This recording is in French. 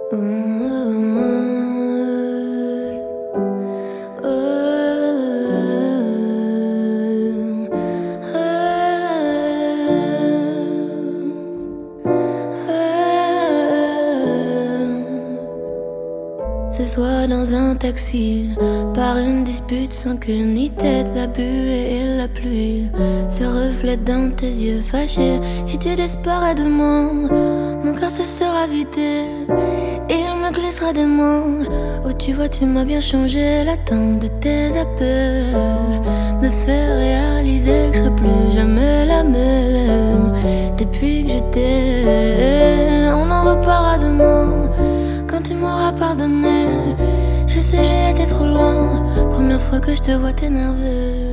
Ce soir dans un taxi, par une dispute sans queue ni tête, la buée et la pluie se reflètent dans tes yeux fâchés. Si tu disparais de moi, mon cœur se sera vidé et il me glissera des mots. Oh tu vois tu m'as bien changé, l'attente de tes appels me fait réaliser que je serai plus jamais la même. Depuis que je t'aime, on en reparlera demain quand tu m'auras pardonné. Je sais j'ai été trop loin, première fois que je te vois t'énerver.